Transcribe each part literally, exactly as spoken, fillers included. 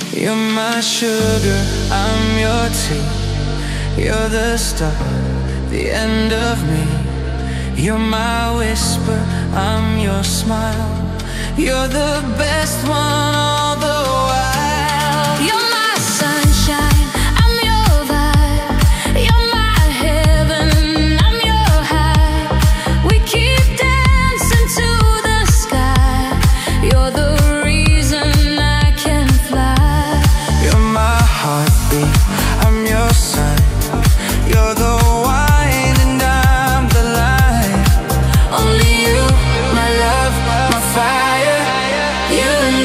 You're my sugar, I'm your tea. You're the start, the end of me. You're my whisper, I'm your smile. You're the best one all the while. You're my sunshine, I'm your vibe. You're my heaven, I'm your high. We keep dancing to the sky. You're the reason I can fly. You're my heartbeat, I'm your sun. You're the wine and I'm the light. Only you, my love, my fire. You and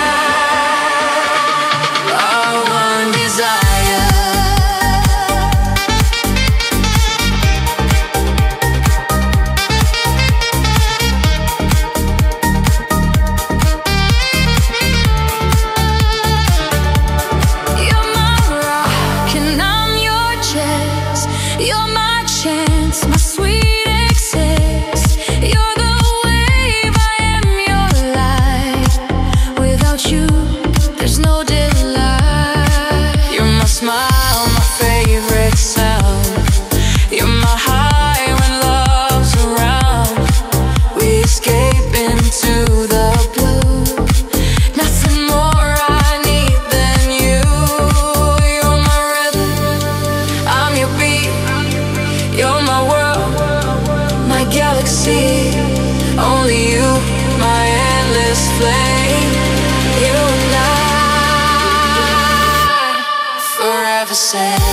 I are one desire. You're my rock and I'm your chest. You're my chance, my sweet excess. You're the wave, I am your light. Without you, there's no daylight. You're my smile, my favorite sound. You're my high when love's around. We escape into the blue. Nothing more I need than you. You're my rhythm, I'm your beat. You're my world, my galaxy. Only you, my endless flame. You and I, forever same.